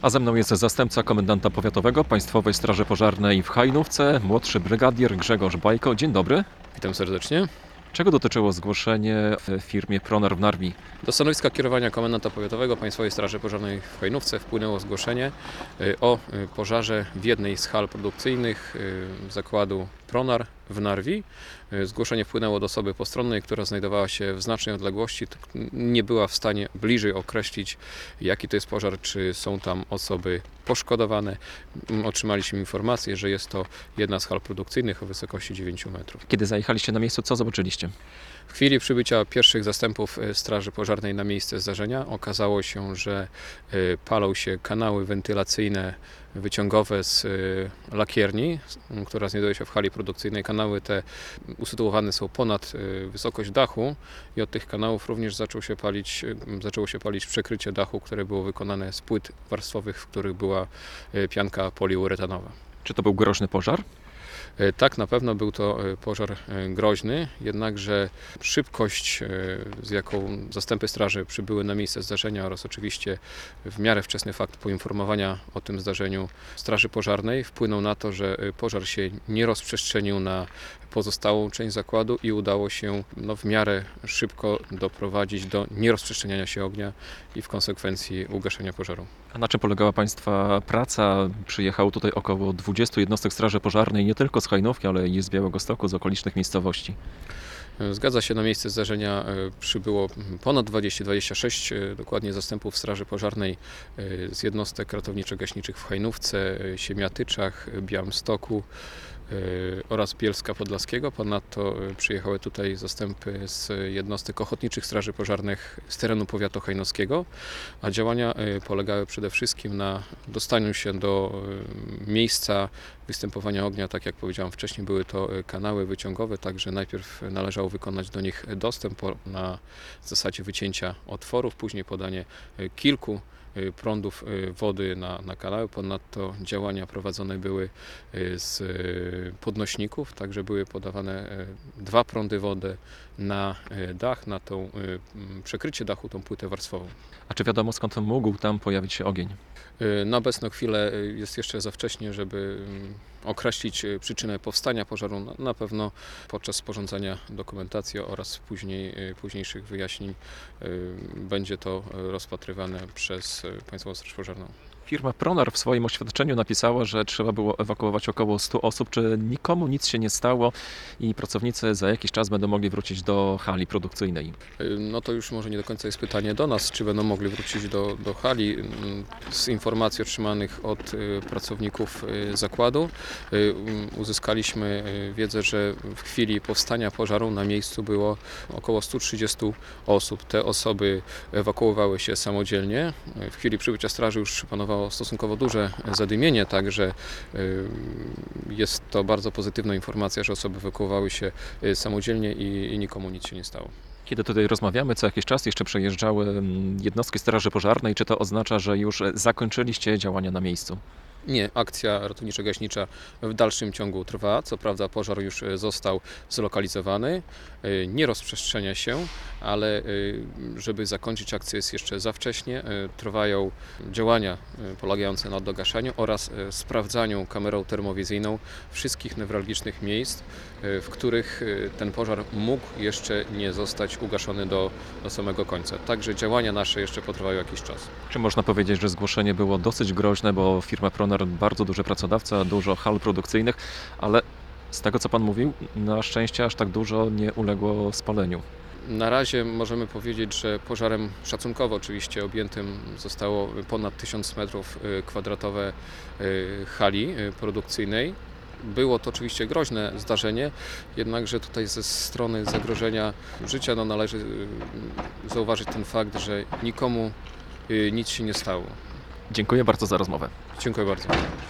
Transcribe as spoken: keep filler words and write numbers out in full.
A ze mną jest zastępca komendanta powiatowego Państwowej Straży Pożarnej w Hajnówce, młodszy brygadier Grzegorz Bajko. Dzień dobry. Witam serdecznie. Czego dotyczyło zgłoszenie w firmie Pronar w Narwi? Do stanowiska kierowania komendanta powiatowego Państwowej Straży Pożarnej w Hajnówce wpłynęło zgłoszenie o pożarze w jednej z hal produkcyjnych zakładu Pronar w Narwi. Zgłoszenie wpłynęło do osoby postronnej, która znajdowała się w znacznej odległości. Nie była w stanie bliżej określić, jaki to jest pożar, czy są tam osoby poszkodowane. Otrzymaliśmy informację, że jest to jedna z hal produkcyjnych o wysokości dziewięciu metrów. Kiedy zajechaliście na miejsce, co zobaczyliście? W chwili przybycia pierwszych zastępów Straży Pożarnej na miejsce zdarzenia okazało się, że palą się kanały wentylacyjne wyciągowe z lakierni, która znajduje się w hali produkcyjnej. Kanały te usytuowane są ponad wysokość dachu i od tych kanałów również zaczął się palić, zaczęło się palić przekrycie dachu, które było wykonane z płyt warstwowych, w których była pianka poliuretanowa. Czy to był groźny pożar? Tak, na pewno był to pożar groźny, jednakże szybkość, z jaką zastępy straży przybyły na miejsce zdarzenia oraz oczywiście w miarę wczesny fakt poinformowania o tym zdarzeniu Straży Pożarnej wpłynął na to, że pożar się nie rozprzestrzenił na pozostałą część zakładu i udało się no, w miarę szybko doprowadzić do nierozprzestrzeniania się ognia i w konsekwencji ugaszenia pożaru. A na czym polegała Państwa praca? Przyjechało tutaj około dwudziestu jednostek Straży Pożarnej, nie tylko z Hajnówki, ale i z Białegostoku, z okolicznych miejscowości. Zgadza się, na miejsce zdarzenia przybyło ponad dwadzieścia, dwadzieścia sześć dokładnie zastępów Straży Pożarnej z jednostek ratowniczo-gaśniczych w Hajnówce, Siemiatyczach, Białymstoku oraz Bielska Podlaskiego. Ponadto przyjechały tutaj zastępy z jednostek ochotniczych straży pożarnych z terenu powiatu hajnowskiego, a działania polegały przede wszystkim na dostaniu się do miejsca występowania ognia. Tak jak powiedziałem wcześniej, były to kanały wyciągowe, także najpierw należało wykonać do nich dostęp na zasadzie wycięcia otworów, później podanie kilku prądów wody na, na kanały. Ponadto działania prowadzone były z podnośników, także były podawane dwa prądy wody na dach, na tą przekrycie dachu, tą płytę warstwową. A czy wiadomo, skąd mógł tam pojawić się ogień? Na obecną chwilę jest jeszcze za wcześnie, żeby określić przyczynę powstania pożaru. Na pewno podczas sporządzania dokumentacji oraz później, późniejszych wyjaśnień będzie to rozpatrywane przez Państwową Straż Pożarną. Firma Pronar w swoim oświadczeniu napisała, że trzeba było ewakuować około stu osób. Czy nikomu nic się nie stało i pracownicy za jakiś czas będą mogli wrócić do hali produkcyjnej? No to już może nie do końca jest pytanie do nas, czy będą mogli wrócić do, do hali. Z informacji otrzymanych od pracowników zakładu uzyskaliśmy wiedzę, że w chwili powstania pożaru na miejscu było około stu trzydziestu osób. Te osoby ewakuowały się samodzielnie. W chwili przybycia straży już panowało stosunkowo duże zadymienie, także jest to bardzo pozytywna informacja, że osoby ewakuowały się samodzielnie i, i nikomu nic się nie stało. Kiedy tutaj rozmawiamy, co jakiś czas jeszcze przejeżdżały jednostki Straży Pożarnej. Czy to oznacza, że już zakończyliście działania na miejscu? Nie, akcja ratowniczo-gaśnicza w dalszym ciągu trwa. Co prawda pożar już został zlokalizowany, nie rozprzestrzenia się, ale żeby zakończyć akcję jest jeszcze za wcześnie. Trwają działania polegające na dogaszaniu oraz sprawdzaniu kamerą termowizyjną wszystkich newralgicznych miejsc, w których ten pożar mógł jeszcze nie zostać ugaszony do, do samego końca. Także działania nasze jeszcze potrwają jakiś czas. Czy można powiedzieć, że zgłoszenie było dosyć groźne, bo firma Pronar bardzo duży pracodawca, dużo hal produkcyjnych, ale z tego, co Pan mówił, na szczęście aż tak dużo nie uległo spaleniu. Na razie możemy powiedzieć, że pożarem szacunkowo oczywiście objętym zostało ponad tysiąc metrów kwadratowe hali produkcyjnej. Było to oczywiście groźne zdarzenie, jednakże tutaj ze strony zagrożenia życia no, należy zauważyć ten fakt, że nikomu nic się nie stało. Dziękuję bardzo za rozmowę. Dziękuję bardzo.